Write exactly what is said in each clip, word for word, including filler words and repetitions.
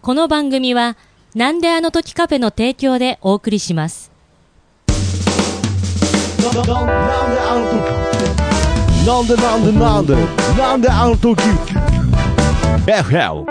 この番組はなんであの時カフェの提供でお送りします。 なんであの時なんでなんでなんでなんであの時 エフエル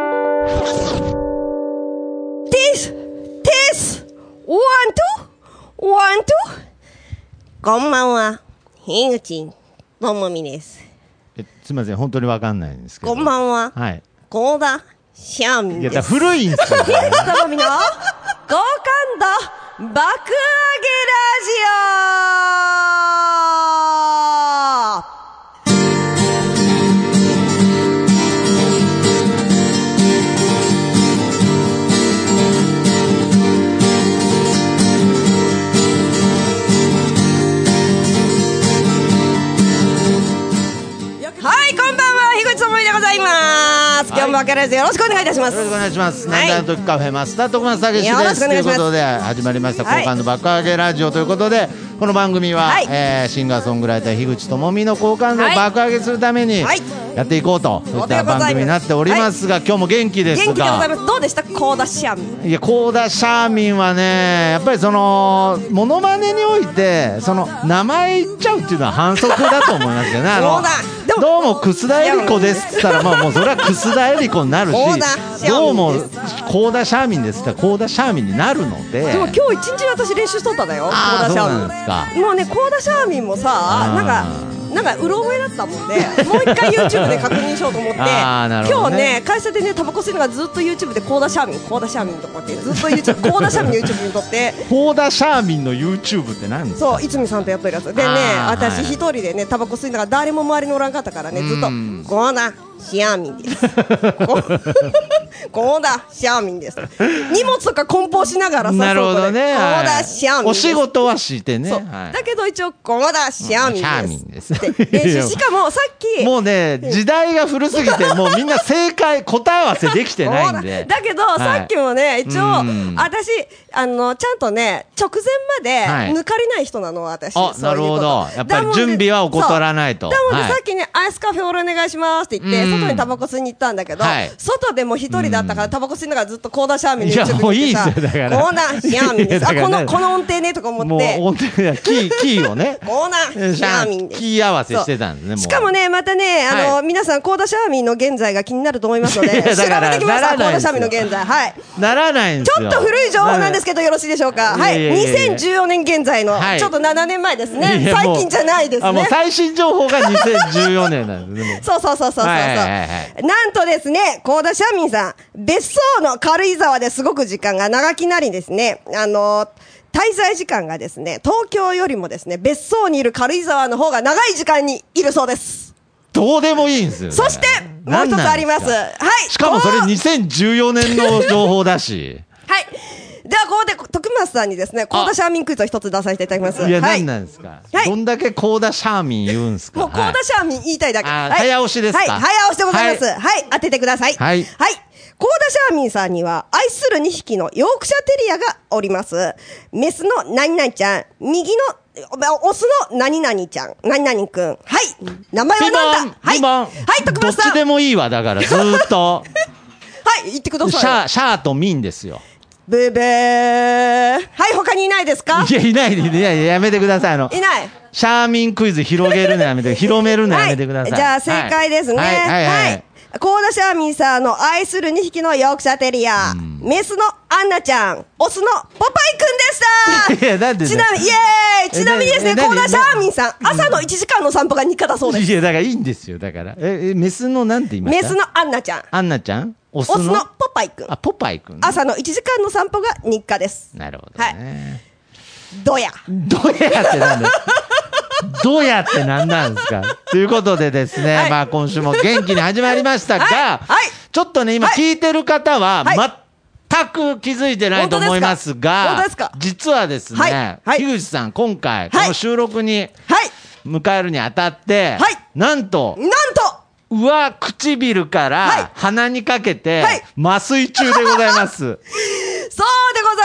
This This One two One two こんばんは、樋口智美です。 えすみません、本当にわかんないんですけど。 こんばんは、 はい。 高田シャーミンです。 いや、古いんですよ。 樋口智美の好感度爆上げラジオ。はい、こんばんは、樋口智美でございます。今日もわかりやすよろしくお願いいたします。 よろしくお願いします。 はい、 なんであの時カフェマスター徳松武史よろです。といしくお願いしますうことで始まりました、 はい、 好感度爆上げラジオということで、この番組は、 はい、 えー、シンガーソングライター樋口智美の好感度を爆上げするためにやっていこうと、そういった番組になっておりますが、はい、今日も元気ですが。 元気でございます。どうでしたコーダシャーミン。 いや、コーダシャーミンはね、やっぱりそのモノマネにおいてその名前言っちゃうっていうのは反則だと思いますよね。あのどうも楠田絵理子ですって言ったら、まあもうそれは楠田絵理子になるし、どうもコーダシャーミンですって言ったらコーダシャーミンになるので。 でも今日一日私練習しとったんだよ、コーダシャーミン。 そうなんですか。 もうね、コーダシャーミンもさ、なんかなんかうろ覚えだったもんで、もう一回 YouTube で確認しようと思ってあー、なるほどね、 今日ね、会社でね、タバコ吸いながらずっと YouTube でコーダシャーミン、コーダシャーミンとかってずっと YouTube、コーダシャーミンの YouTube に撮ってコーダシャーミンの YouTube って何ですか。 そう、いつみさんとやってるやつでね、私一人でね、タバコ吸いながら誰も周りにおらんかったからね、ずっとコーダシャーミンですコーダシャーミンです。荷物とか梱包しながらさ、 なるほどね、 コーダシャーミンです。 お仕事はしてね、 そう、 はい、 だけど一応コーダシャーミンですって練習。しかもさっきもうね、時代が古すぎてもうみんな正解答え合わせできてないんでだけど、はい、さっきもね、一応私あのちゃんとね、直前まで抜かりない人なの、私。 あ、なるほど。やっぱり準備は怠らないと。 だもんで、さっきね、アイスカフェオレお願いしますって言って外にタバコ吸いに行ったんだけど、はい、外でも一人だったからタバコ吸いながらずっとコーダシャーミンの YouTube 見てさ、コーダシャーミンです、あ、このこの音程ねとか思って、もう音程キーキーをね、 コーダシャーミンです、 キー合わせしてたんですね。 しかもね、またね、あの、はい、皆さんコーダシャーミンの現在が気になると思いますので調べてきました。コーダシャーミンの現在、はい、 ならないんですよ。 ちょっと古い情報なんですけどよろしいでしょうか。はい、にせんじゅうよねん現在の、はい、ちょっとななねんまえですね。最近じゃないですね。 あ、もう最新情報がにせんじゅうよねんなんですね。 そうそうそうそうそう、はいはいはい、なんとですね、コーダシャーミンさん、別荘の軽井沢ですごく時間が長きなりですね、あの滞在時間がですね、東京よりもですね、別荘にいる軽井沢の方が長い時間にいるそうです。 どうでもいいんですよ、ね、 そしてもう一つあります。はい、 しかもそれにせんじゅうよねんの情報だしはい、ではここで徳松さんにですね、コーダシャーミンクイズを一つ出させていただきます。 いや、何なんですか、はい、どんだけコーダシャーミン言うんですか。 もうコーダシャーミン言いたいだけ、はい、 早押しですか。 はい、早押しでございます。はい、はい、当ててください。はい、はい、コーダシャーミンさんには愛するにひきのヨークシャテリアがおります。メスの何々ちゃん、右のオスの何々ちゃん、何々くん。はい、名前は何だ。はい、はい、徳松さん。 どっちでもいいわ、だからずーっとはい、言ってください。 シャー、シャーとミンですよ。 ブーブー。はい、他にいないですか。 いや、いないで、いや、やめてください。あの、 いない。 シャーミンクイズ広げるのやめて、広めるのやめてください。 はい、じゃあ正解ですね。はい、はい、はいはい、コーダシャーミンさんの愛するにひきのヨークシャテリア、メスのアンナちゃん、オスのポパイくんでした。 いや、なんで、 ちなみに、イエーイ、ちなみにですね、コーダシャーミンさん、朝のいちじかんの散歩が日課だそうです。 いや、だからいいんですよ、だから。え、メスのなんて言いました。 メスのアンナちゃん。 アンナちゃん、オスの、オスのポパイくん。 あ、ポパイくん、ね。 朝のいちじかんの散歩が日課です。 なるほどね。 はい。どや。 どやってなんだよ。どうやってなんなんですか。ということでですね、はい、まあ今週も元気に始まりましたが、はいはい、ちょっとね、今聞いてる方は、全く気づいてないと思いますが、実はですね、樋口さん、今回、この収録に迎えるにあたって、なんと、 なんと、 上唇から鼻にかけて麻酔中でございます。 そうでございます。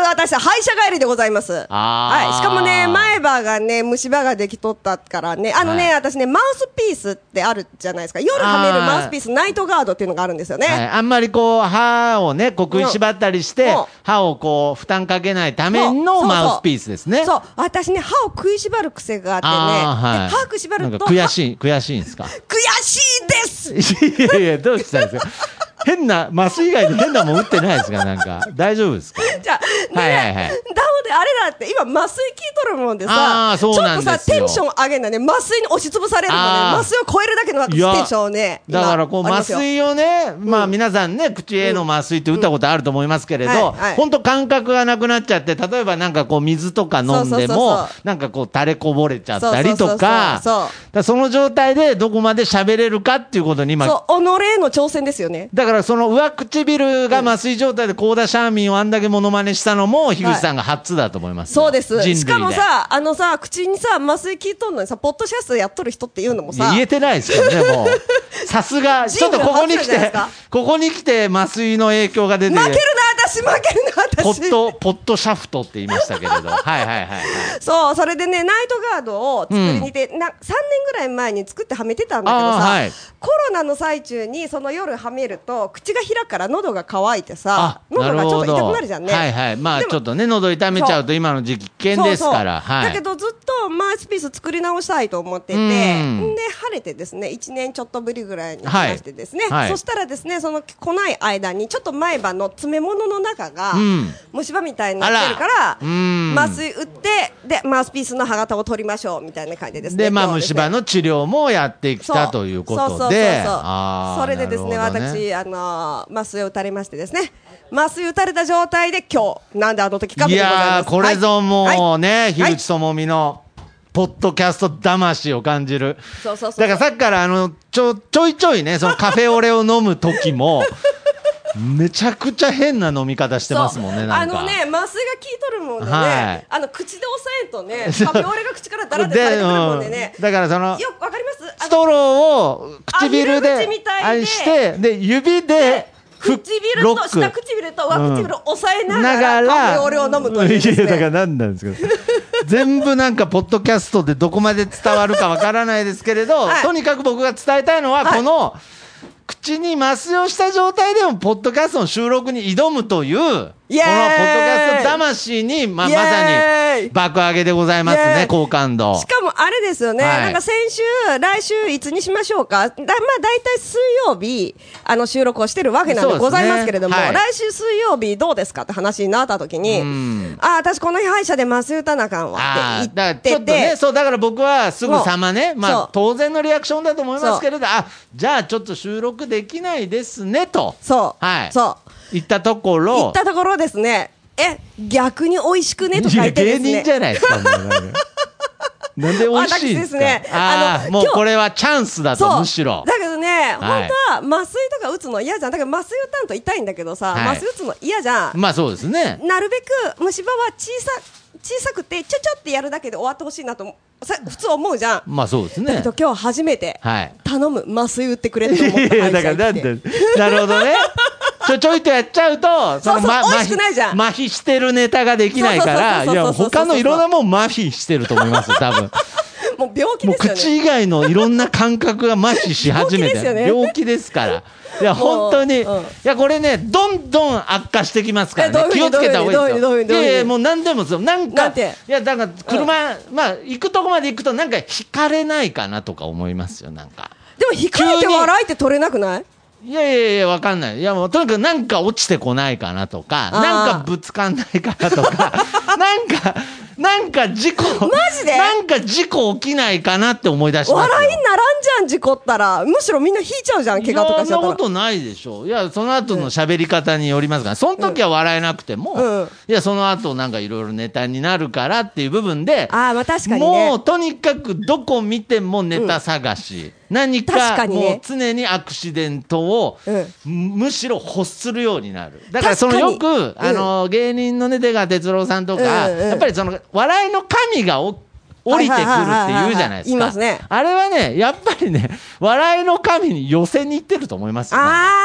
私は歯医者帰りでございます。はい。しかもね、前歯がね、虫歯ができとったからね、あのね、はい、私ね、マウスピースってあるじゃないですか。夜はめるマウスピース、ナイトガードっていうのがあるんですよね。はい、 あんまりこう、歯をね、こう食いしばったりして、うん、歯をこう、負担かけないためのマウスピースですね。 そうそうそう。私ね、歯を食いしばる癖があってね、はい、歯食いしばると。 悔しい、悔しいんですか？ 悔しいです。 いやいや、どうしたんですか？変な、麻酔以外で変なもん打ってないですか？なんか、大丈夫ですか？ じゃあ、ね、はいはいはい。だもで、あれだって、今、麻酔効いとるもんでさ、 あ、そうなんですよ。 ちょっとさ、テンション上げんだね、麻酔に押しつぶされるのね、麻酔を超えるだけのテンションをね、 だからこう、麻酔をね、まあ皆さんね、口への麻酔って打ったことあると思いますけれど、本当感覚がなくなっちゃって、例えばなんかこう、水とか飲んでも、なんかこう、垂れこぼれちゃったりとか、その状態でどこまで喋れるかっていうことに今、 そう、己への挑戦ですよね。 だからその上口唇が麻酔状態でコーダシャーミンをあんだけモノマネしたのも、樋口さんが初だと思います。 そうです。しかもさ、あのさ、口にさ、麻酔効いとんのにさ、ポッドキャストやっとる人っていうのもさ。 言えてないですよね、もう。さすが、ちょっとここに来て、ここに来て麻酔の影響が出て。 負けるな、私、負けるな、私。 ポット、ポットシャフトって言いましたけれど。はいはいはいはい。 そう、それでね、ナイトガードを作りにて、うん、なさんねんぐらい前に作ってはめてたんだけどさ、はい、コロナの最中にその夜はめると、口が開くから喉が乾いてさ、喉がちょっと痛くなるじゃんね。 はいはい。まあちょっとね、喉痛めちゃうと今の時期危険ですから。 はい、だけどずっとマウスピース作り直したいと思ってて、んで、晴れてですね、いちねんちょっとぶりぐらいに話してですね、はい、そしたらですね、その来ない間に、ちょっと前歯の詰め物の中が、虫歯みたいになってるから、麻酔打って、で、マウスピースの歯型を取りましょうみたいな感じですね。 で、まあ虫歯の治療もやってきたということで、 それでですね、私、あの、麻酔を打たれましてですね、麻酔打たれた状態で今日、なんであの時かぶでございます。いやー、 これぞもうね、樋口智美の、ポッドキャスト魂を感じる。 そうそうそう。 だからさっきからあの、ちょ、ちょいちょいね、そのカフェオレを飲む時も、めちゃくちゃ変な飲み方してますもんね、なんか。 あのね、麻酔が効いとるもんでね、はい、あの、口で押さえんとね、カフェオレが口からダラって垂れてくるもんでね。 うん、だからその、 よくわかります？ ストローを唇で、あれして、で、指で、 唇と下唇と上唇を押さえながらカフェオレを飲むというですね。いや、 だから何なんですか。全部なんかポッドキャストでどこまで伝わるかわからないですけれど、はい、とにかく僕が伝えたいのは、はい、この口に麻酔をした状態でもポッドキャストの収録に挑むという、このポッドキャスト魂に、まあ、まさに爆上げでございますね、好感度。 しかもあれですよね、はい、なんか先週、来週いつにしましょうか、だまあ大体水曜日、あの収録をしてるわけなんでございますけれども、ねはい、来週水曜日どうですかって話になった時に、ああ、私この日歯医者で麻酔打たなあかんわって言ってて、ちょっとね、 そう、だから僕はすぐさまね、まあ当然のリアクションだと思いますけれど、あ、じゃあちょっと収録できないですねと。 そう。 はい。 そう。 言ったところ。 言ったところですね。え、逆に美味しくねと書いてですね。 芸人じゃないですか、もう。なんで美味しいんですか。 ね、 ああ、もうこれはチャンスだと、むしろ。 だけどね、本当は麻酔とか打つの嫌じゃん。だから麻酔打たんと痛いんだけどさ、はい、麻酔打つの嫌じゃん。 まあそうですね。 なるべく虫歯は小さ、小さくてちょちょってやるだけで終わってほしいなと普通思うじゃん。 まあそうですね。 だけど今日初めて、はい、頼む麻酔打ってくれって思った。 いやだからなんで、なるほどね。ちょちょいとやっちゃうと、 そのま美味しくないじゃん。 麻痺してるネタができないから、いや他のいろんなもん麻痺してると思いますよ、多分。 もう病気ですよね。 もう口以外のいろんな感覚が麻痺し始めて、病気ですよね。病気ですから。いや本当に、うん、いやこれねどんどん悪化してきますからね、気をつけた方がいいですよ。いやいやもう何でもそうなんかいやだから車、うん、まあ行くとこまで行くとなんか引かれないかなとか思いますよ。なんかでも引かれて笑いって取れなくない？ いやいやいやわかんない。いやもうとにかくなんか落ちてこないかなとか、なんかぶつかんないかなとかなんかなんか事故マジでなんか事故起きないかなって思い出しますよ。 笑いにならんじゃん事故ったら。むしろみんな引いちゃうじゃん、怪我とかしちゃったら。 そんなことないでしょ。いやその後の喋り方によりますから、その時は笑えなくても、うん、いやその後なんかいろいろネタになるからっていう部分で、 あまあ確かにね、 もうとにかくどこ見てもネタ探し、うん、何かもう常にアクシデントを、うん、むしろ欲するようになる。だからそのよく、うん、あの芸人のね出川哲朗さんとか、うんうん、やっぱりその笑いの神がお降りてくるって言うじゃないですか。あれはねやっぱりね笑いの神に寄せに行ってると思いますよ。 あ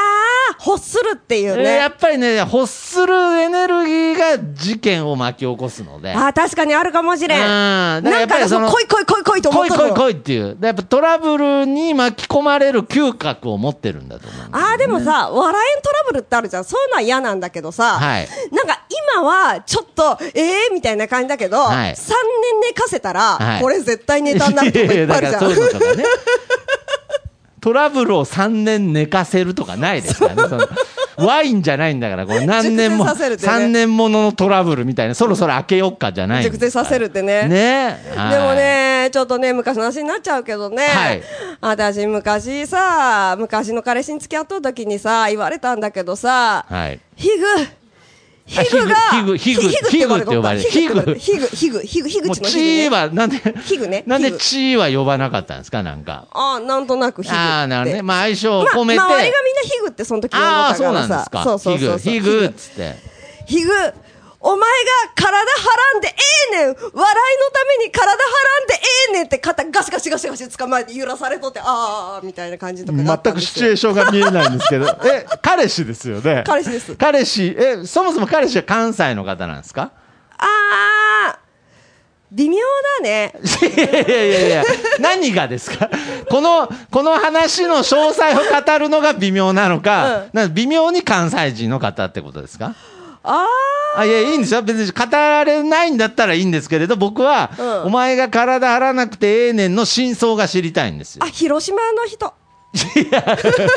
欲するっていうね。 やっぱりね、欲するエネルギーが事件を巻き起こすので。 ああ、確かにあるかもしれん。 うん。 なんかその、来い来い来い来いと思ってるの。 来い来い来いっていう。やっぱトラブルに巻き込まれる嗅覚を持ってるんだと思うんですよね。 ああ、でもさ、笑えんトラブルってあるじゃん。そういうのは嫌なんだけどさ、 はい、 なんか今はちょっと、ええー、みたいな感じだけど、はい、さんねん寝かせたら、はい、これ絶対ネタになるとかいっぱいあるじゃん。いやいや、だからそういうのとかね。トラブルをさんねん寝かせるとかないですからね。そのワインじゃないんだから、これ何年も、ね、さんねんもののトラブルみたいな、そろそろ開けよっかじゃないんですから。熟成させるってね。 ね。 でもね、ちょっとね、昔の話になっちゃうけどね。はい、私、昔さ、昔の彼氏に付き合っとる時にさ、言われたんだけどさ、はい、ヒグ、ヒグが、 ヒグ、ヒグ、ヒグって呼ばれる。 ヒグ、ヒグ、ヒグ、ヒグ、ヒグチのヒグ、ね。 チーは、なんで、 ヒグね。 なんでチーは呼ばなかったんですか、なんか。 ああ、なんとなくヒグ。 ああ、なるほどね。まあ、相性を込めて。 ま、周りがみんなヒグってその時呼んだからさ。ああ、そうなんですか。 そうそうそう。 ヒグ、ヒグっつって。 ヒグ、お前が体はらんでええねん、笑いのために体はらんでええねんって肩ガシガシガシガシ捕まえて揺らされとって、ああみたいな感じとかがあったんですよ。 全くシチュエーションが見えないんですけど、え、彼氏ですよね。 彼氏です。 彼氏、え、そもそも彼氏は関西の方なんですか？ ああ、微妙だね。 いやいやいやいや、何がですか？この、この話の詳細を語るのが微妙なのか、うん、なんか微妙に関西人の方ってことですか？ ああ、いや、いいんですよ。別に語られないんだったらいいんですけれど、僕は、うん、お前が体張らなくてええねんの真相が知りたいんですよ。 あ、広島の人。いや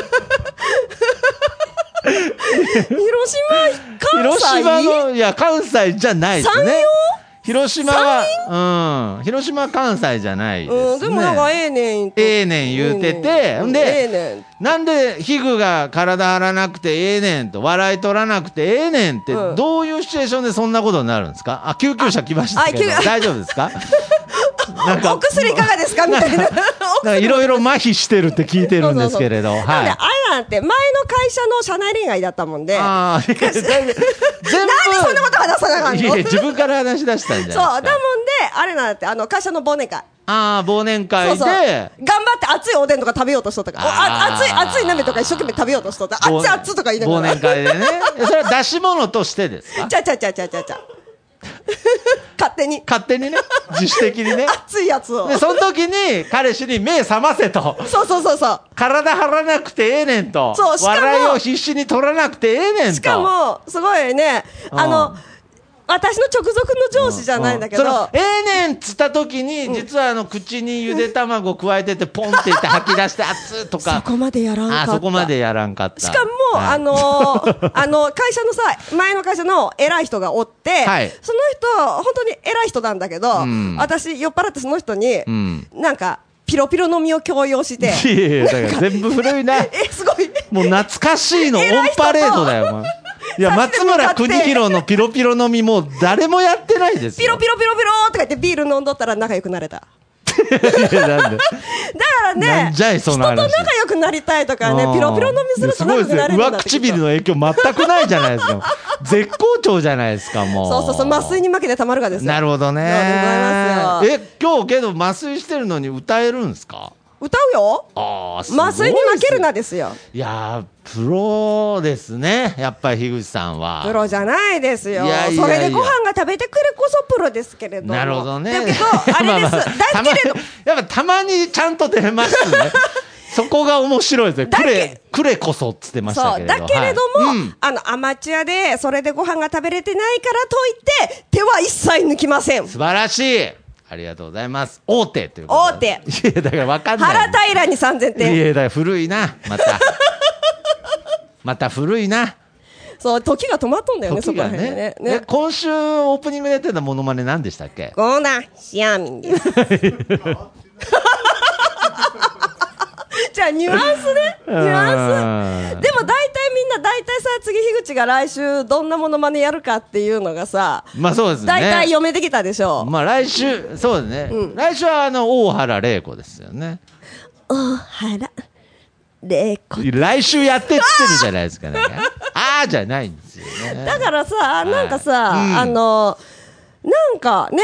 広島、関西？ 広島の、いや、関西じゃないですね。 山陽？ 広島は、うん、広島は関西じゃないですね。 うん、でもなんかええねん。 ええねん言うてて、んで、ええねん。なんでヒグが体張らなくてええねんと、笑い取らなくてええねんって、うん、どういうシチュエーションでそんなことになるんですか？あ、救急車来ましたけど、大丈夫ですか？ なんかお薬いかがですかみたいな。 いろいろ麻痺してるって聞いてるんですけれど。 はい。あれなんて前の会社の社内恋愛だったもんで。ああ、全部。なんでそんなこと話さなかったの？いや、 自分から話し出したんじゃないですか。 そう、だもんで、あれなんて、あの、会社の忘年会。 ああ、忘年会で。そうそう。 頑張って熱いおでんとか食べようとしとったから。あ熱い、熱い鍋とか一生懸命食べようとしとった。熱い熱いとか言いながら。 忘年会でね。それは出し物としてですか？ ちゃちゃちゃちゃちゃちゃ。勝手に勝手にね、自主的にね、 熱いやつを。 でその時に彼氏に目覚ませと。 そうそうそうそう。 体張らなくてええねんと。 そう、しかも笑いを必死に取らなくてええねんと。 しかもすごいね、あの私の直属の上司じゃないんだけど、うんうん、 ええねんっつった時に、うん、実はあの口にゆで卵加えててポンって言って吐き出して熱っとか、 そこまでやらんかった。 あそこまでやらんかった。 しかも、はい、あのー、あの会社のさ、前の会社の偉い人がおって、はい、その人本当に偉い人なんだけど、うん、私酔っ払ってその人に、うん、なんかピロピロの実を強要して、 いやいやだから全部古いな。 えすごい。 もう懐かしいのオンパレードだよ。お前いや、松村邦弘のピロピロ飲みもう誰もやってないですよ。 ピロピロピロピロとか言ってビール飲んどったら仲良くなれた。 いやなんでだからね、 なんじゃいその話。 人と仲良くなりたいとかね、ピロピロ飲みすると仲良くなれるんだって。 上唇の影響全くないじゃないですか。絶好調じゃないですか、もう。 そうそうそう、麻酔に負けてたまるかですよ。 なるほどね。え、今日けど麻酔してるのに歌えるんですか？ 歌うよ。 ああ、 麻酔に負けるなですよ。 いやー、プロですね、やっぱり樋口さんは。 プロじゃないですよ。いやいやいや、それでご飯が食べてくれこそプロですけれども。 なるほどね。 だけどあれです、まあまあ、だけれどやっぱたまにちゃんと出ますね。そこが面白いですね。くれ、くれこそっつってましたけれど。 そうだけれども、はい、うん、あのアマチュアでそれでご飯が食べれてないからといって手は一切抜きません。 素晴らしい。ありがとうございます。大手ということ大手。いやだから分かんない。 原平にさんぜんてん。 いやだから古いなまた。また古いな。 そう時が止まっとんだよね、そこら辺でね。ね、 今週オープニングでやってたモノマネ何でしたっけ？ コーナーシアミンです。じゃあニュアンスね、ニュアンス。でも大体みんな大体さ、次樋口が来週どんなモノマネやるかっていうのがさ、 まあそうですね、 大体読めてきたでしょ。 まあ来週そうですね、うん、来週はあの大原玲子ですよね。 大原玲子。 来週やってってるじゃないですかね。あーじゃないんですよね。 だからさ、なんかさ、はい、うん、あのなんかね、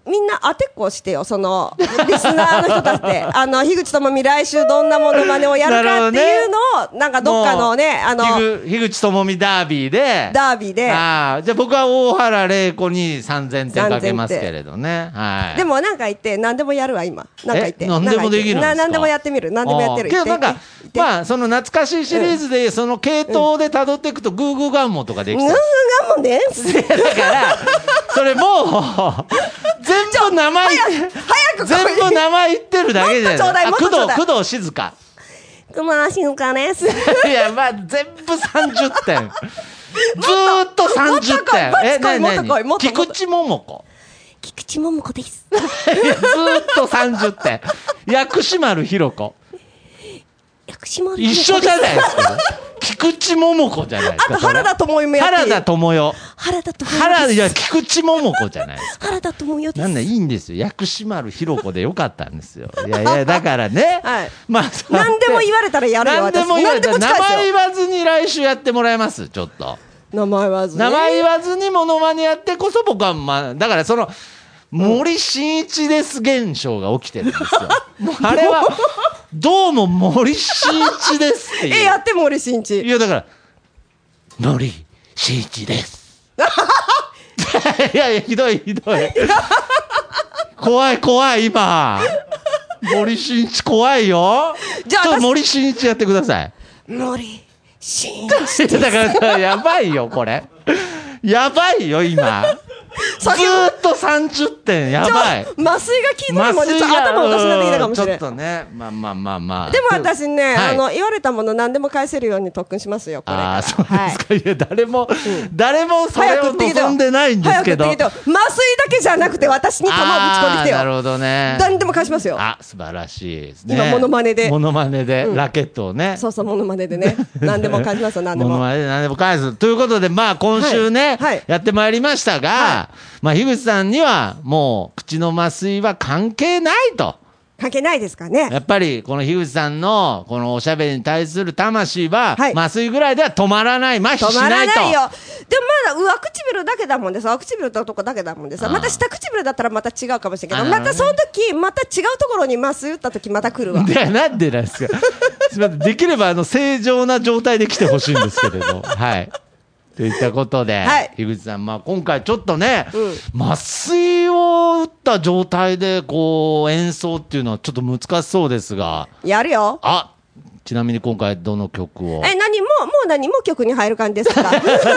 みんな当てっこしてよ、そのリスナーの人たちであの樋口智美来週どんなモノマネをやるかっていうのをな、ね、なんかどっかのねあの樋口智美ダービーでダービーであじゃあ僕は大原玲子にさんぜんてんかけますけれどね、はい、 でもなんか言って何でもやるわ今なんか言って何でもできるんですか。 何でもやってみる何でもやってるけどなんかまあその懐かしいシリーズで、うん、その系統で辿っていくと、うん、グーグーガンモとかできた、 グーグーガンモねだからそれもう全部名前早く全部名前言ってるだけじゃない。工藤工藤静香工藤静香ですいやまあ全部さんじゅってんずーっとさんじゅってんえなになに菊池桃子菊池桃子ですいやずーっとさんじゅってん薬師丸ひろ子薬師丸一緒じゃないですか菊池桃子じゃないですか。 あと原田知世もやって原田知世原田知世原いや菊池桃子じゃないですか原田知世ですなんだいいんですよ薬師丸ひろ子でよかったんですよいやいやだからね、 はい、 まあ何でも言われたらやるよ何でも言われたら名前言わずに来週やってもらえますちょっと名前言わずに名前言わずにモノマネやってこそ僕はまあだからその森進一です現象が起きてるんですよもうあれはどうも森進一ですっていうえやって森進一いやだから森進一ですいやいやひどいひどい怖い怖い今森進一怖いよじゃあちょっと森進一やってください森進一だからやばいよこれやばいよ今ずーっとさんじゅってんやばい麻酔が効いてないもんで頭おかしくなってきたかもしれないちょっとねまあまあまあまあでも私ね、はい、あの言われたもの何でも返せるように特訓しますよこれからあそうですか、はい、いや誰も、うん、誰もそれを望んでないんですけど麻酔だけじゃなくて私に球をぶち込んできてよなるほどね誰でも返しますよあ素晴らしいですね今モノマネでモノマネで、うん、ラケットをねそうそうモノマネでね何でも返しますよ何でもモノマネで何でも返すということでまあ今週ね、はいはい、やってまいりましたが、はい、まあ樋口さんにはもう口の麻酔は関係ないと関係ないですかねやっぱりこの樋口さんのこのおしゃべりに対する魂は、はい、麻酔ぐらいでは止まらない麻痺しないと止まらないよでもまだ上唇だけだもんでさ上唇のとこだけだもんでさまた下唇だったらまた違うかもしれないけどまたその時また違うところに麻酔打った時また来るわいやなんでなんですかすみませんできればあの正常な状態で来てほしいんですけれどはいといったことで、はい、樋口さん、まあ、今回ちょっとね、うん、麻酔を打った状態でこう演奏っていうのはちょっと難しそうですがやるよあちなみに今回どの曲をえ何ももう何も曲に入る感じですか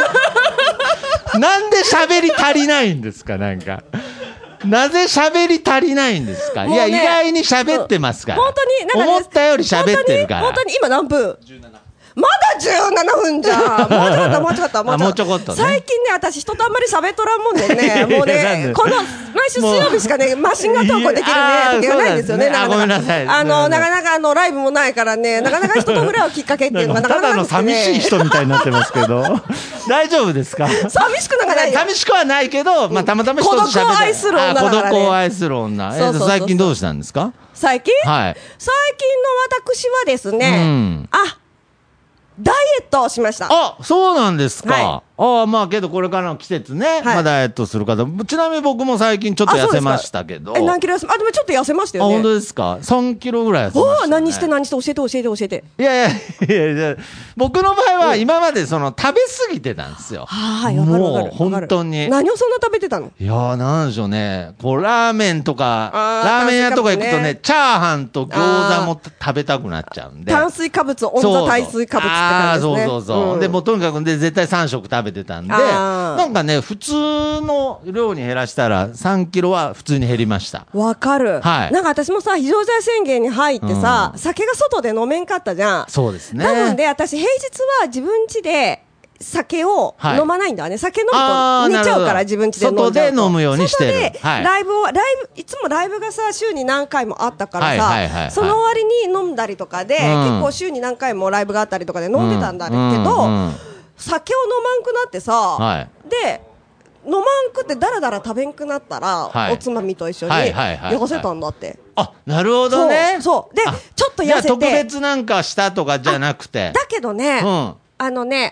なんで喋り足りないんですかなんかなぜ喋り足りないんですか、ね、いや意外に喋ってますから、うん、本当になんか、ね、思ったより喋ってるから本当に今何分じゅうななまだじゅうななふんじゃんもうちょこっともうちょこっともうちょこっと、ね、最近ね私人とあんまり喋っとらんもんでねもうねこの毎週水曜日しかねマシンガン投稿できるね時がないんですよねなかなかごめんなさいあのなかなかあのライブもないからねなかなか人と触れ合うきっかけっていうのがなかなかただの寂しい人みたいになってますけど大丈夫ですか寂しくなんかないよ寂しくはないけど、まあ、たまたま人と喋って孤独を愛する女だからね孤独を愛する女え最近どうしたんですか最近、 はい、 最近の私はですね、うん、あダイエットをしました。 あ、そうなんですか。はい、ああ、まあけどこれからの季節ね、はい、まあダイエットする方、ちなみに僕も最近ちょっと痩せましたけど。 え、何キロ痩せま、あ、でもちょっと痩せましたよね。 あ、本当ですか。さんキロぐらい痩せました、ね。 何して何して教えて教えて教えて。 いやいやいやいや、僕の場合は今までその食べ過ぎてたんですよ。 はい、わかるわかる。 もう本当に。 何をそんな食べてたの？ いやー、なんでしょうね。こうラーメンとか、ラーメン屋とか行くとね、チャーハンと餃子も食べたくなっちゃうんで。 炭水化物、オンザ炭水化物って感じですね。 ああ、そうそうそう。うん、でもうとにかくで絶対さん食食べてたんで。なんかね普通の量に減らしたらさんキロは普通に減りました。 わかる、はい、なんか私もさ非常事態宣言に入ってさ、うん、酒が外で飲めんかったじゃん。 そうですね。 なので私平日は自分家で酒を飲まないんだね、はい、酒飲むと寝ちゃうから自分家で飲んじゃうと外で飲むようにしてる。 外でライブを、はい、ライブいつもライブがさ週に何回もあったからさ、はいはいはいはい、その割に飲んだりとかで、うん、結構週に何回もライブがあったりとかで飲んでたんだけど、うんうんうん、酒を飲まんくなってさ、はい、で飲まんくってだらだら食べんくなったら、はい、おつまみと一緒に痩せたんだって、はいはいはいはい、 あ、なるほどね。 そうそうでちょっと痩せて特別なんかしたとかじゃなくてだけどね、うん、あのね痩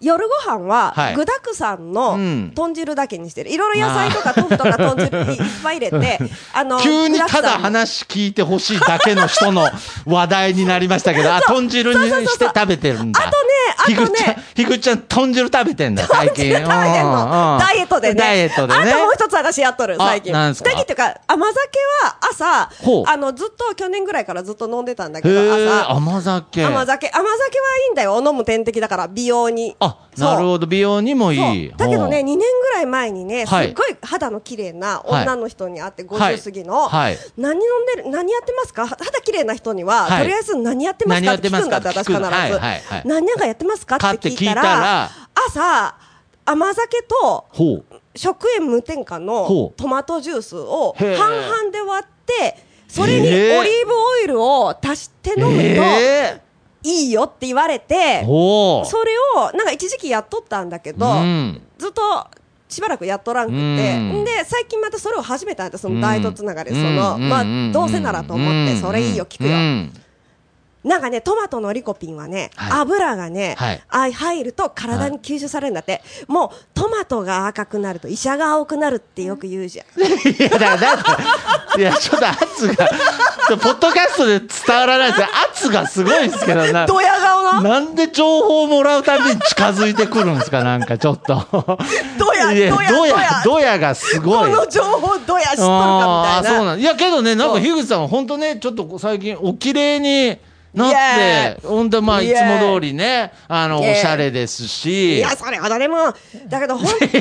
夜ご飯ははい具だくさんのうん豚汁だけにしてる。いろいろ野菜とか豆腐とか豚汁いっぱい入れて、あの急にただ具くさんの話聞いてほしいだけの人の話題になりましたけど、あ、豚汁にして食べてるんだ。 あとね、あとひぐちゃんね、 ひぐちゃん、豚汁食べてんだ、最近。 食べてんのダイエットでね。 ダイエットでね。 あともう一つ私やっとる、最近。 あなんすか最近っていうか、甘酒は朝ほう、 あの、ずっと去年ぐらいからずっと飲んでたんだけど、 へー、 朝。 甘酒。 甘酒。甘酒はいいんだよ。飲む点滴だから、美容に。 あ、 そうなるほど、美容にもいい。 そうだけどね、 ほうにねんぐらい前にね、すはいっごい肌の綺麗な女の人に会って、ごじゅう過ぎの、 はい何飲んでる、何やってますか、肌綺麗な人には、 はいとりあえず何やってますかって聞くんだって、私必ず、 何やってますかって聞くはいはいはい何なんかやってますかって聞いたら、 かって聞いたら朝、甘酒とほう。 食塩無添加ほのうトマトジュースをへー半々で割って、それにオリへーーブオイルを足して飲むとえいいよって言われてー、、ほう。 それをなんか一時期やっとったんだけど、 うんずっとしばらくやっとらんくって、 うんで最近またそれを始めたんだ、そのダイエットつながりで、 うんそのうんまあうんどうせならと思って、 うんそれいいよ聞くよ、 うんなんかねトマトのリコピンはね、 はい油がね、 はいあ入ると体に吸収されるんだって、もうトマトが赤くなると医者が青くなるってよく言うじゃん。 いや、だから、だっていや、ちょっと圧が、ポッドキャストで伝わらないですけど、圧がすごいですけどな。 ドヤ顔ななんで情報をもらうたびに近づいてくるんですか、なんかちょっと。 ドヤいやドヤドヤ、 ドヤドヤがすごい。 この情報ドヤしとるかみたいな。 あーそうなんいや、けどね、なんか、 そう樋口さんは本当ね、ちょっと最近、お綺麗になっイエて、ほんと、まあ、いイエーイつも通りね、あの、おイエーイしゃれですし。 いや、それほどでも、だけど、ほん、ほんとそれ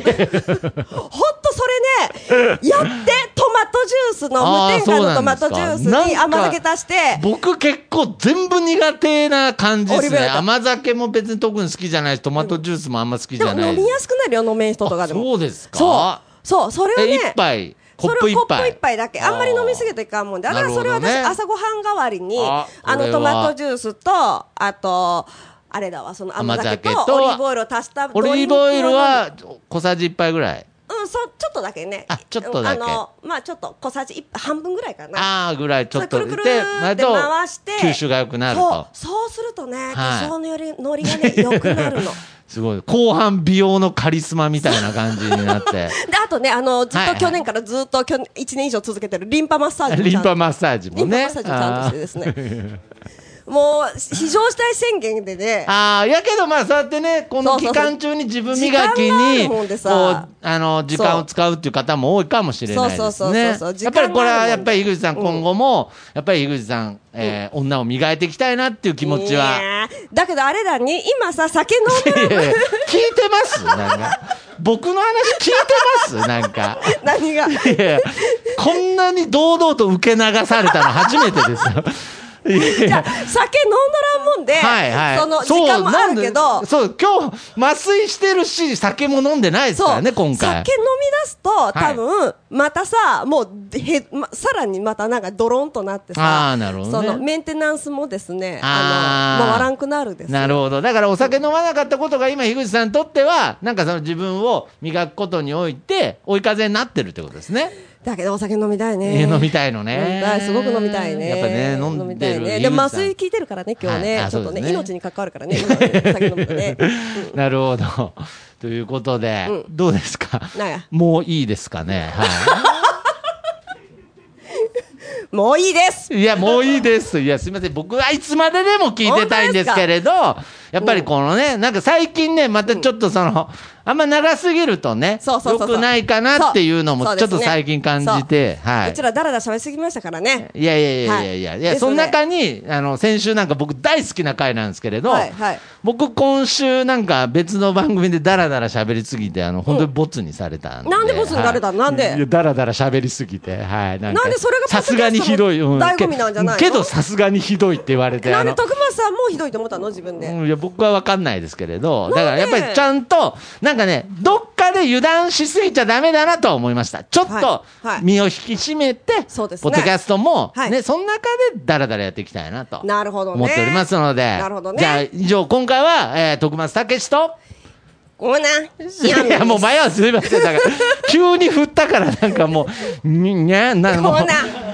ね、やって、トマトジュースの、無添加のトマトジュースに甘酒足して、 僕結構全部苦手な感じですね。 オリーブオイル甘酒も別に特に好きじゃないし、トマトジュースもあんま好きじでもゃない飲みやすくなるよ、飲めん人とかでも。 あそうですかそう。そう、それをえ、 ね、 一杯、コッそれをコップ一杯。 プ一杯だけ。あんまり飲みすぎるといかんもんで。だからそれは私、 なるほどね朝ごはん代わりに、 ああの、 これはトマトジュースと、あと、あれだわ、その甘酒と甘酒とオリーブオイルを足したオリーブオイルは小さじ一杯ぐらい。 うん、そう、ちょっとだけね。 あちょっとだけあの、まあちょっと小さじ一杯、半分ぐらいかな。 ああ、ぐらいちょっとそれくるくるーって回して吸収が良くなると。 そう、そうするとね、化はい粧のよりノリがね、良くなるの。 すごい。後半美容のカリスマみたいな感じになって。 で、あとね、あの、ずっはいはいと去年からずっと去年、いちねん以上続けてるリンパマッサージもちゃんと。 リンパマッサージもね。 リンパマッサージもちゃんとしてですね。もう、非常事態宣言でね、 ああ、やけどまあそうやってね、この期間中に自分磨き時間があに、 るもんでこさう、あの、時間を使うっていう方も多いかもしれないですね。 そうそうそうそう時やっ間があるもんでぱりこれは、やっぱり井口さんうん今後も、やっぱり井口さん、えー女を磨いていきたいなっていう気持ちは。 いやーだけどあれだね、今さ、酒飲んでる。 いやいや聞いてますなんか。僕の話聞いてますなんか。 何が。 いやいやこんなに堂々と受け流されたの初めてですよ。いやいやじゃあ、酒飲んどらんもんで、 はいはい。 その時間もあるけど、 そう、なんでそう今日、麻酔してるし、酒も飲んでないですからね、今回。 酒飲み出すと、多分、またさ、もう、へ、ま、さらにまたなんかドロンとなってさ、 あーなるほどねそのメンテナンスもですね、 あーあの、回らんくなるです。 なるほど。だからお酒飲まなかったことが今、樋口さんにとっては、なんかその自分を磨くことにおいて、追い風になってるってことですね。 だけどお酒飲みたいね。 えー飲みたいのね飲みたいすごく飲みたいね。 やっぱね飲んでるみたいね。 井口で、 さん麻酔効いてるからね、今日ね。 はいあちょっとねそうですね命に関わるからね、今ね酒飲むとね。 なるほど。ということで、 うんどうですかなんやもういいですかね。はもういいですい。いや、もういいです。いや、すみません。僕はいつまででも聞いてたいんですけれど、やっぱりこのね、なんか最近ね、またちょっとその、あんま長すぎるとね、 そうそうそうそう良くないかなっていうのもそうちょっと最近感じて、はうちらだらだら喋りすぎましたからね。 い。いやいやいやいやいや、い、や、 はいですねその中に、あの、先週なんか僕大好きな回なんですけれど、 はいはい僕今週なんか別の番組でダラダラ喋りすぎて、あの、本当にボツにされたんで。 なんでボツにされたのはいなんでいや、ダラダラ喋りすぎて、はい。なんかなんでそれがさすがにひどい。うん醍醐味なんじゃないのけけどさすがにひどいって言われて、 なんであの徳松さんもひどいと思ったの自分で。 うん、いや僕は分かんないですけれど、だからやっぱなんでりちゃんと、なんかね、どっかで油断しすぎちゃダメだなとは思いました。ちょっとはいはい身を引き締めて、 そうですねポッドキャストも、 はいね、その中でダラダラやっていきたいなとなるほどね思っておりますので、 なるほどねじゃあ以上、今回は、えー、徳松武史と、 ごめんな。 いや、もう前はすみません。だから、急に振ったからなんかもう、ににゃ、な、もうごめんな。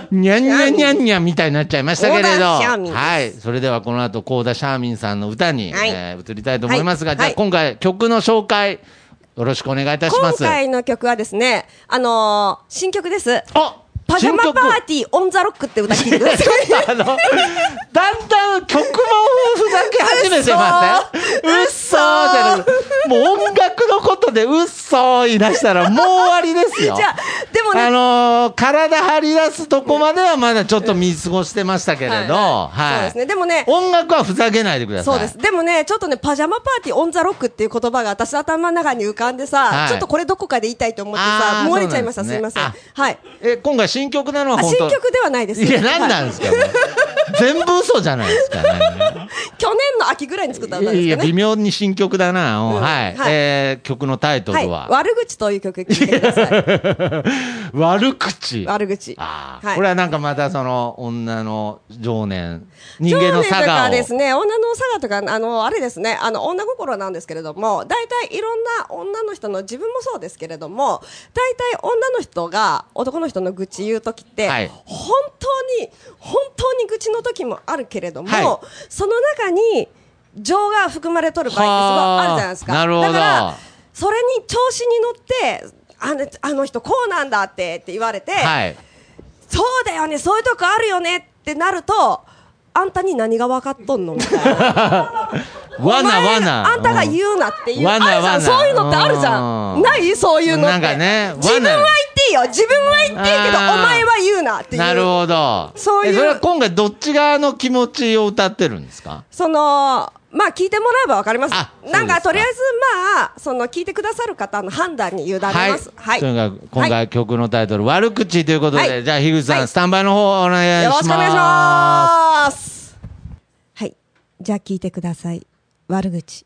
にゃんにゃんにゃんにゃんみたいになっちゃいましたけれど、はい。それではこの後、コーダシャーミンさんの歌に、はい、えー、移りたいと思いますが、はい、じゃあ今回曲の紹介、よろしくお願いいたします。 今回の曲はですね、あのー、新曲です。 あパジャマパーティーオンザロックって歌聞いてください。 あの、だんだん曲もふざけ始めてません？うっそーって、もう音楽のことでうっそー言い出したらもう終わりですよ。 じゃあ、でもね。 あのー、体張り出すとこまではまだちょっと見過ごしてましたけれど、はい、はい。そうですね。 でもね。 音楽はふざけないでください。 そうです。でもね、ちょっとね、パジャマパーティーオンザロックっていう言葉が私の頭の中に浮かんでさ、はい、ちょっとこれどこかで言いたいと思ってさ、漏れちゃいました。すいません。はい。 え、今回新曲なのは本当新曲ではないです。 いや、何なんですか、はい、全部嘘じゃないですか、ね、 去年の秋ぐらいに作った歌ですかね。いや、 微妙に新曲だな、うん、はい、はい、えー、曲のタイトルは、 はい、悪口という曲聴いてください。 悪口悪口。 あ、はい、これはなんかまたその女の情念、人間の差がをですね、女の差がとか、あの、あれですね、あの、女心なんですけれども、大体いろんな女の人の、自分もそうですけれども、大体女の人が男の人の愚痴言うときって、はい、本当に本当に愚痴の時もあるけれども、はい、その中に情が含まれとる場合ってすごいあるじゃないですか。 なるほど。 だからそれに調子に乗ってあの、あの人こうなんだってって言われて、はい、そうだよね、そういうとこあるよねってなると、あんたに何が分かっとんのみたいな。 わなわな。 あんたが言うなっていう。 わなわな。 そういうのってあるじゃん。ないそういうのって。 なんかね。 自分は言っていいよ。自分は言っていいけど、お前は言うなっていう。 なるほど。 そういう。 それは今回どっち側の気持ちを歌ってるんですか？ その、まあ聞いてもらえばわかります。なんかとりあえずまあ、その聞いてくださる方の判断に委ねます。はい。 とにかく今回曲のタイトル、悪口ということで、じゃあ樋口さん、スタンバイの方お願いします。よろしくお願いします。 はい。じゃあ聞いてください。悪口。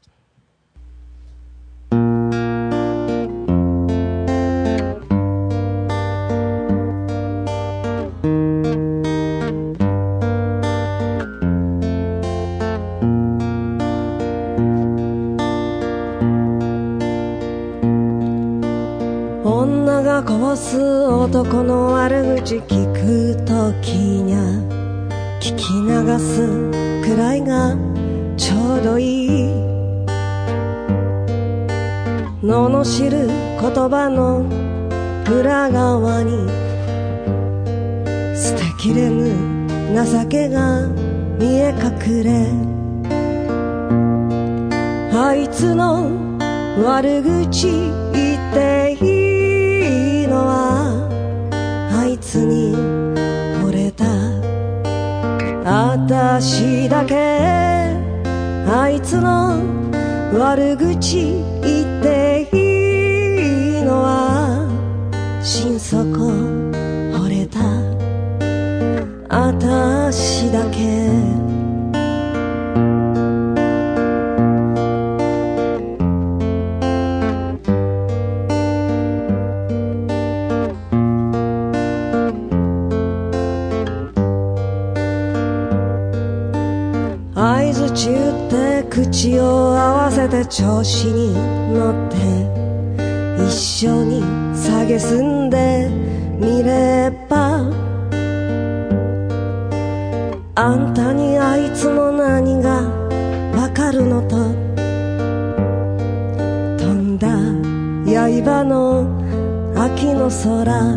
女がこぼす男の悪口聞くときにゃ聞き流すくらいがちょうどいい。罵る言葉の裏側に捨てきれぬ情けが見え隠れ、あいつの悪口言っていいのはあいつに惚れた私だけ。あいつの悪口言っていいのは心底惚れた私だけ。相づち打って口を合わせて調子に乗って一緒に蔑んでみれば、あんたにあいつの何がわかるのと、飛んだ刃の秋の空、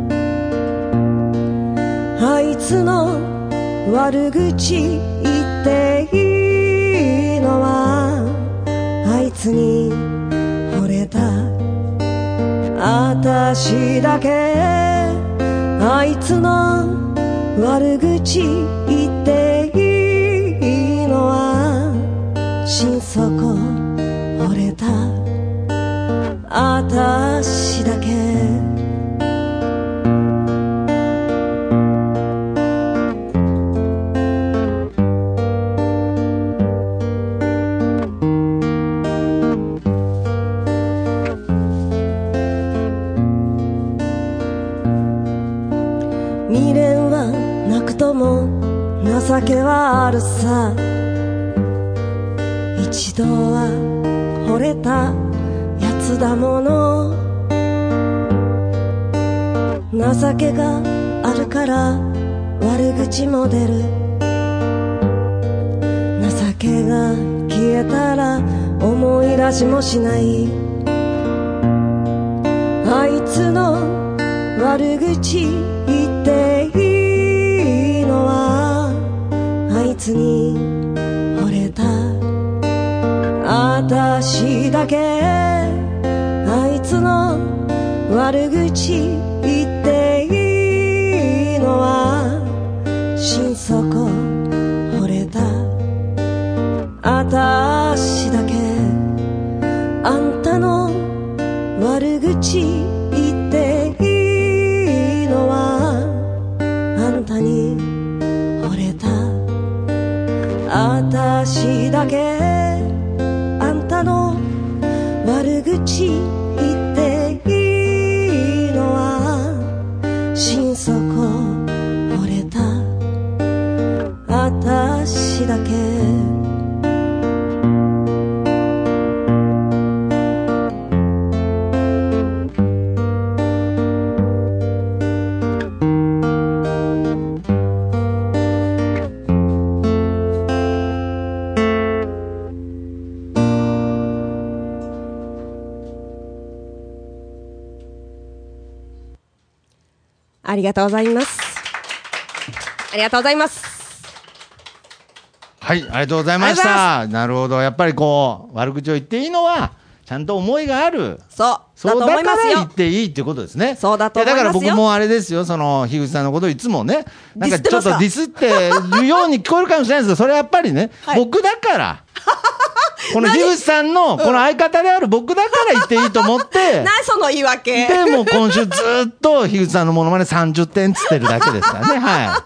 あいつの悪口言っていいのはあいつに惚れた私だけ。あいつの悪口言っていいのは心底惚れた私だけ。未練はなくとも情けはあるさ。一度は惚れたやつだもの。情けがあるるから悪口も出る。情けが消えたら思い出しもしない。あいつの悪口言っていいのはあいつに惚れたあたしだけ。あいつの悪口言っていいのは心底惚れたあたしだけ。あんたの悪口言っていいのはあんたに惚れたあたしだけ。あんたの悪口言っていいのは心底惚れたあたしだけ。ありがとうございます。ありがとうございます。 はい、ありがとうございました。なるほど。やっぱりこう、悪口を言っていいのは、ちゃんと思いがある。 そう。 そうだから言よっていいってことですね。 そうだと思いますよ。 だから僕もあれですよ、その、樋口さんのことをいつもね、なんかちょっとディスってるように聞こえるかもしれないですけど、それはやっぱりね、はい、僕だから、この樋口さんのこの相方である僕だから言っていいと思って、 何その言い訳でもう今週ずっと樋口さんのモノマネさんじゅってんつってるだけですからね。はい。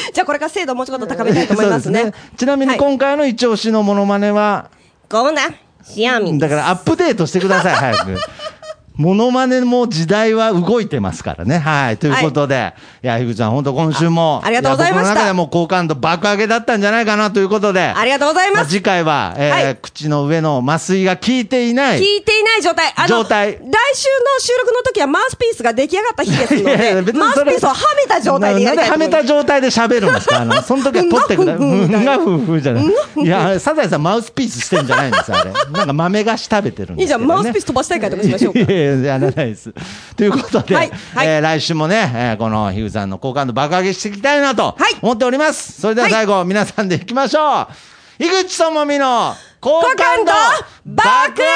じゃあこれから精度もうちょっと高めたいと思いますね。 そうですね。ちなみに今回の一押しのモノマネは、 こうな、シアミン。 だからアップデートしてください、早く。モノマネも時代は動いてますからね。はい。ということで、はい、いや、樋口さん、本当今週も、 あ、ありがとうございました。僕の中でも好感度爆上げだったんじゃないかなということで、 ありがとうございます。まあ、 次回は、えーはい、口の上の麻酔が効いていない。 効いていない状態。あの、 状態。 来週の収録の時はマウスピースが出来上がった日ですので、いやいやマウスピースをはめた状態でやりたいと思います。 なんではめた状態で喋るんですかあの、その時は取ってください。うんがふんふんじゃない。いや、サザエさんマウスピースしてんじゃないんですあれ。なんか豆菓子食べてるんですよ、ね。いいじゃん、マウスピース飛ばしたい会とかしましょうか。 いやいや、やらないです。ということで、はいはい、えー、来週もね、えー、この樋口さんの好感度爆上げしていきたいなと思っております。はい、それでは最後、はい、皆さんでいきましょう。樋口智美の好感度爆上げラジオ、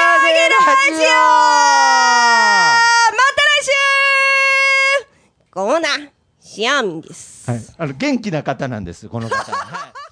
また来週。こうな、シアミンです。 はい、あの元気な方なんです、この方。はい